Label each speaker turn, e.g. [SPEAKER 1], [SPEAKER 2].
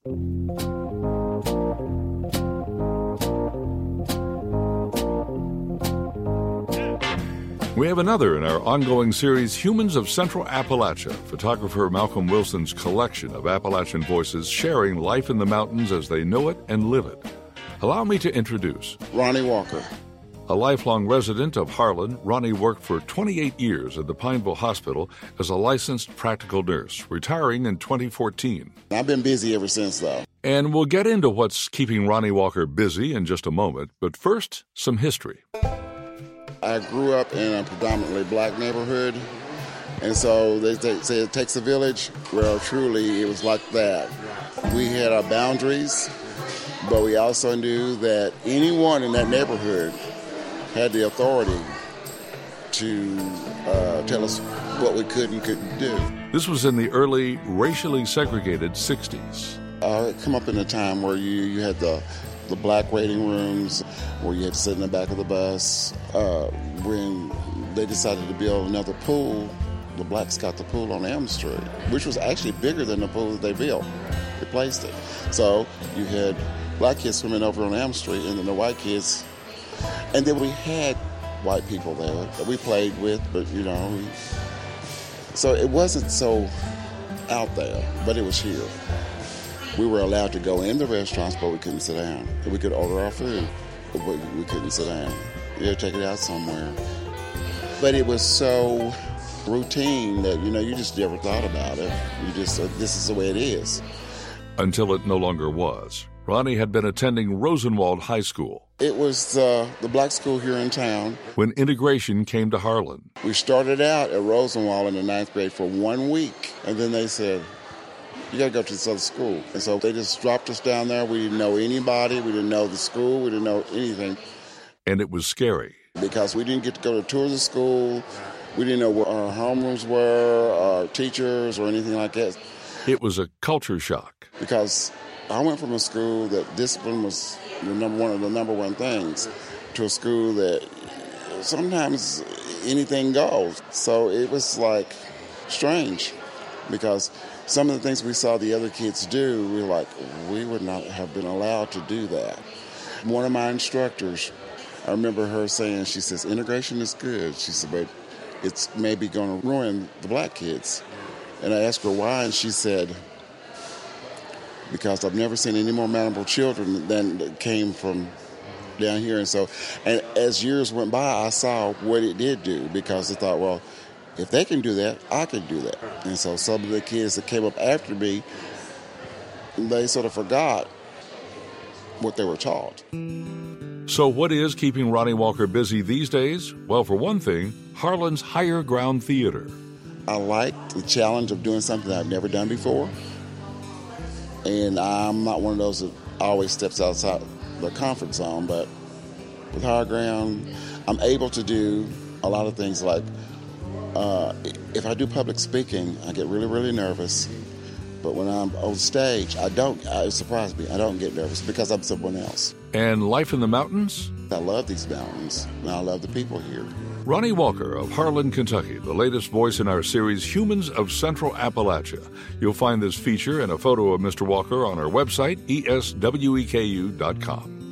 [SPEAKER 1] We have another in our ongoing series, Humans of Central Appalachia, photographer Malcolm Wilson's collection of Appalachian voices sharing life in the mountains as they know it and live it. Allow me to introduce
[SPEAKER 2] Ronnie Walker.
[SPEAKER 1] A lifelong resident of Harlan, Ronnie worked for 28 years at the Pineville Hospital as a licensed practical nurse, retiring in 2014.
[SPEAKER 2] I've been busy ever since, though.
[SPEAKER 1] And we'll get into what's keeping Ronnie Walker busy in just a moment, but first, some history.
[SPEAKER 2] I grew up in a predominantly black neighborhood, and so they say it takes a village. Well, truly, it was like that. We had our boundaries, but we also knew that anyone in that neighborhood had the authority to tell us what we could and couldn't do.
[SPEAKER 1] This was in the early, racially segregated 60s.
[SPEAKER 2] I come up in a time where you had the black waiting rooms, where you had to sit in the back of the bus. When they decided to build another pool, the blacks got the pool on Elm Street, which was actually bigger than the pool that they built, replaced it. So you had black kids swimming over on Elm Street, and then the white kids. And then we had white people there that we played with, but so it wasn't so out there, but it was here. We were allowed to go in the restaurants, but we couldn't sit down. We could order our food, but we couldn't sit down. You had to take it out somewhere. But it was so routine that, you just never thought about it. You just said, this is the way it is.
[SPEAKER 1] Until it no longer was. Ronnie had been attending Rosenwald High School.
[SPEAKER 2] It was the black school here in town.
[SPEAKER 1] When integration came to Harlan.
[SPEAKER 2] We started out at Rosenwald in the 9th grade for 1 week, and then they said, you got to go to this other school. And so they just dropped us down there. We didn't know anybody. We didn't know the school. We didn't know anything.
[SPEAKER 1] And it was scary.
[SPEAKER 2] Because we didn't get to go to tours of school. We didn't know where our homerooms were, our teachers, or anything like that.
[SPEAKER 1] It was a culture shock.
[SPEAKER 2] Because I went from a school that discipline was one of the number one things to a school that sometimes anything goes. So it was like strange because some of the things we saw the other kids do, we were like, we would not have been allowed to do that. One of my instructors, I remember her saying, she says, integration is good. She said, but it's maybe going to ruin the black kids. And I asked her why, and she said, because I've never seen any more malnourished children than that came from down here. And as years went by, I saw what it did do, because I thought, well, if they can do that, I can do that. And so some of the kids that came up after me, they sort of forgot what they were taught.
[SPEAKER 1] So what is keeping Ronnie Walker busy these days? Well, for one thing, Harlan's Higher Ground Theater.
[SPEAKER 2] I like the challenge of doing something that I've never done before. And I'm not one of those that always steps outside the comfort zone, but with Higher Ground, I'm able to do a lot of things like, if I do public speaking, I get really, really nervous. But when I'm on stage, it surprised me, I don't get nervous because I'm someone else.
[SPEAKER 1] And life in the mountains?
[SPEAKER 2] I love these mountains, and I love the people here.
[SPEAKER 1] Ronnie Walker of Harlan, Kentucky, the latest voice in our series, Humans of Central Appalachia. You'll find this feature and a photo of Mr. Walker on our website, esweku.com.